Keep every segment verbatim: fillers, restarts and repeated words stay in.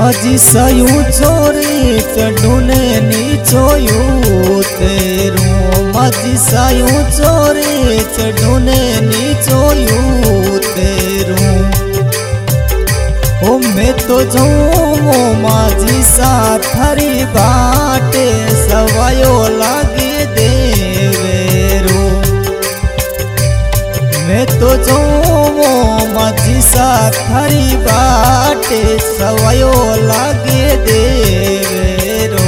मजी सयू चोरी चढ़ूने नीचोयू तेरू मजी सयू चोरी चढ़ूने नीचोयू तेरू ओ मैं तो जाऊँ माझी साथरी बाटे सवायो लागे देवेरू मैं तो जाऊँ माझी साथरी बाटे सवायो लागे देवेरो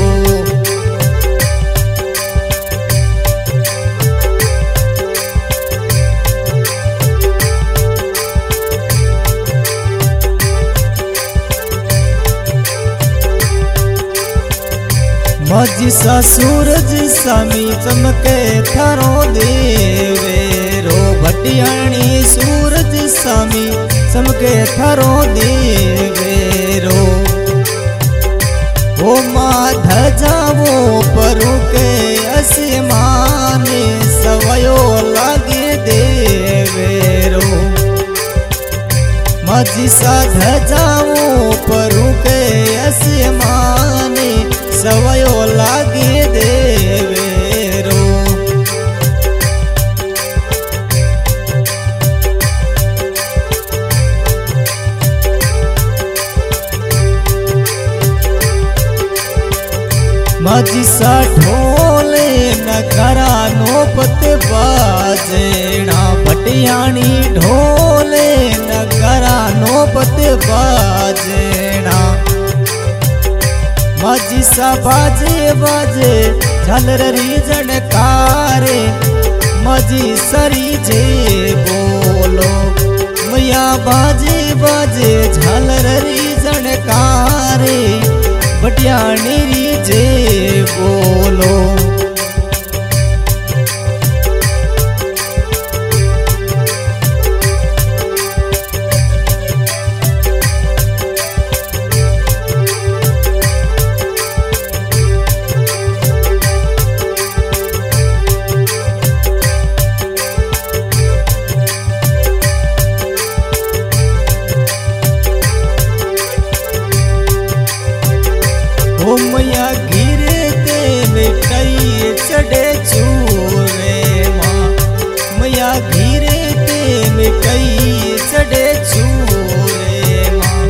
मजी सा सूरज सामी चमके थारो देवेरो भटियाणी सूरज सामी चमके थारो देवेरो ओ माध जावो परू के आसमाने सवयो लागे देवेरो मजी साध जावो परू के आसमाने सवयो लागे देवेरो मजी सा ढोले नगरा नोपत बाजेना भटियाणी ढोले नगरा नोपत बाजेना मजी सा बाजे बाजे झलरी झनकारे मजी सरी जे बोलो मैया बाजे बाजे झलरी झनकारे भटियाणी जे बोलो ओ मैया गिरे ते मिटाई चढ़े चूरे माँ मैया गिरे ते मिटाई चढ़े चूरे माँ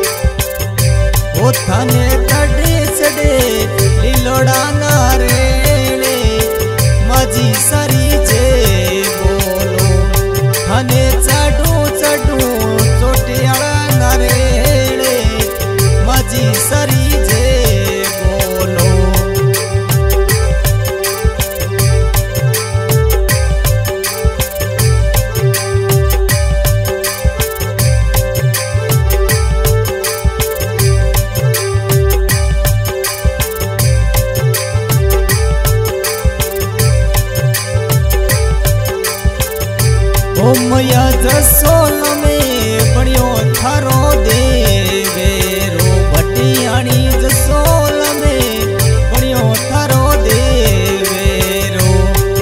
ओ थाने तड़े चढ़े लीलोड़ा नारेले मजी सरी जे बोलो थाने चढ़ू चढ़ू चोटियाड़ा नारेले मजी सरी जे ओ मैया जसोल में बणियो थारो देवेरो भटियाणी जसोल में बणियो थारो देवेरो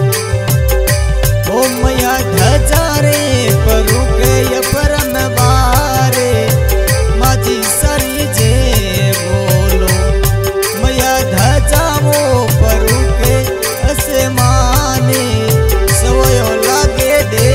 ओ मैया धजारे परू के परम बारे माजी सरी जे बोलो मैया धजावो परू के आसमाने सवयो लागे दे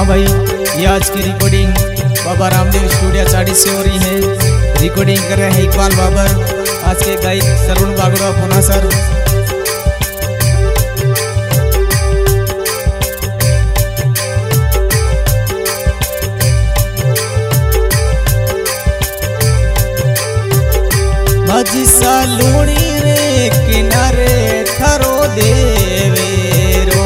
भाई, ये आज की रिकॉर्डिंग बाबा रामदेव स्टूडियो चाड़ी से हो रही है। रिकॉर्डिंग कर रहे हैं इकबाल बाबर, आज के गायक सरुण बागड़वा पुना सर। माझी सालूणी रे किनारे थारो देवेरो,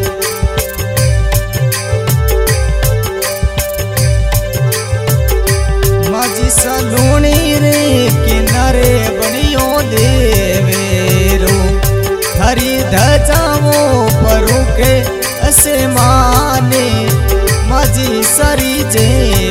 माझी सालूणी रे किनारे बनियो देवेरो, थारी धजावो परू के असे माने माझी सारी जे